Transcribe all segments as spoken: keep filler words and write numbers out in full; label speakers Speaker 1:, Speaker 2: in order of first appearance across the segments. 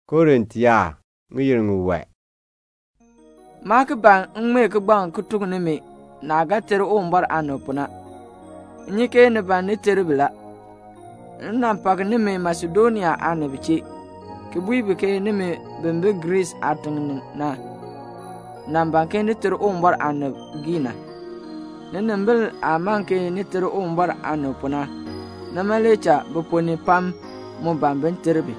Speaker 1: Korintia ngiyirngu we.
Speaker 2: Mak ban ngme ke ban kutuk ne me na ga ter ombar anopuna. Nyike ne ban ne ter bila. Nan pak ne me Macedonia anabiche. Ke buibe ke ne me bembe Greece ateng na. Nan ban ke ne ter ombar anagina. Ne nembel aman ke ne ter ombar anopuna. Na malecha bopone pam mo ban ben terbi.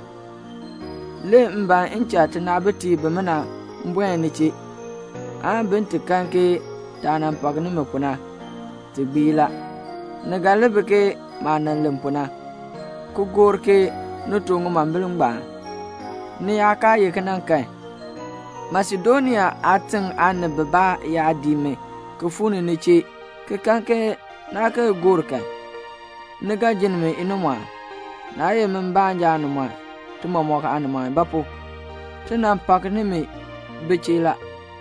Speaker 2: Le mba incha tana beti bemana mbwe ne che. An binti kanke tanan pagni mapuna tibila nagalebe ke manan lempuna ku gorke no tongu mambilung ba ni aka yekanan kai Macedonia atin an baba ya dime ku funi ne ce ke kanke na ka gorka naga jinme inuma na ye min banja anuma tuma moka anuma bapo tunan pagni me bechila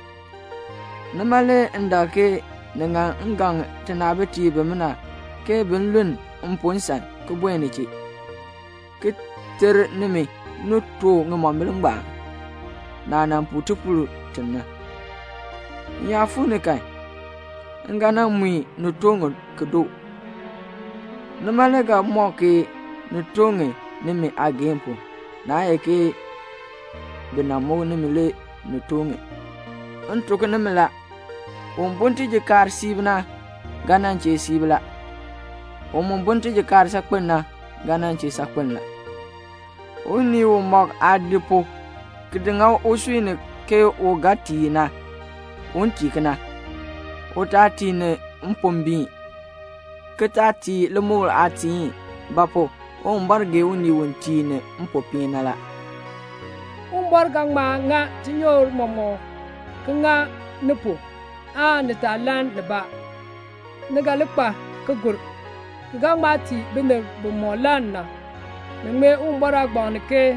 Speaker 2: Namale ndake nga ngang tenabe ti bemna ke benlun umponsa ko bweni ci ke ter nemi no to ngomamlungba na nan putupulu tenna ya fune kai ngana mui no tongo kedo namale ga moke no tonge nemi agempo na yake benamo nemi le no tonge antuko nemla Umbunti jikar sibna ganan ce sibla. Umbunti jikar sakpenna ganan ce sakpenla. Uni umok adipo kidinga uswine ke o gatina. Unti kana. Utati ne mpombi. Ketati lemul ati bapo umbarge uni wunti ne mpopina la.
Speaker 3: Umbargang ma nga tinyor momo nga nepo. A ne ta lan ne ba ne ga le pa ke gur ga ma ti be ne bo mo lan na ne me un bara gbon ke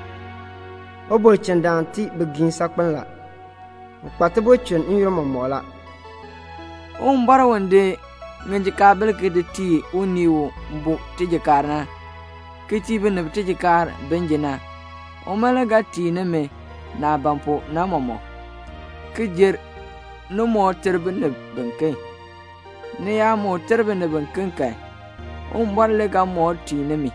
Speaker 4: o bo chendan ti be gin sakpan la pa te bo chen in yo mo mo la
Speaker 2: un bara wonde ngi ka bel ke de ti uniwo mbo ti je karna ke ti be ne ti je kar benjena o mala ga ti ne me na bampo na momo ke jer no mo terbe ne benke ne ya mo terbe ne benken kai on barle ga mo ti ne mi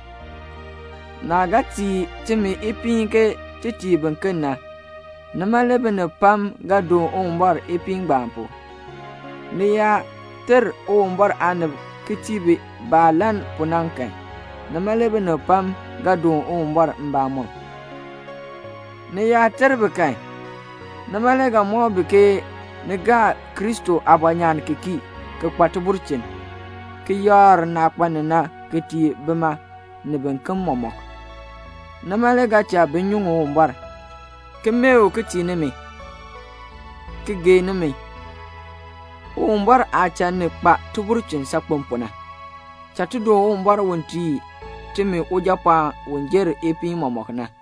Speaker 2: na ga ti timi ipin ke titi benken na na male ne pam ga do on bar ipin bampo ne ya ter on bar an kitibe balan punan kai na male ne pam ga do on bar mbamo ne ya terbe kai na male ga mo beke Nega Kristo abanyan kiki ke kwatuburchin ke yar na kwanina ke ti bema ne benkan momok na malega cha benyungo umbar ke meo ke ti ne me ke ge ne me umbar acha ne pa tuburchin sakpompona chatudo umbar wonti teme ojapa wonjer epi momok na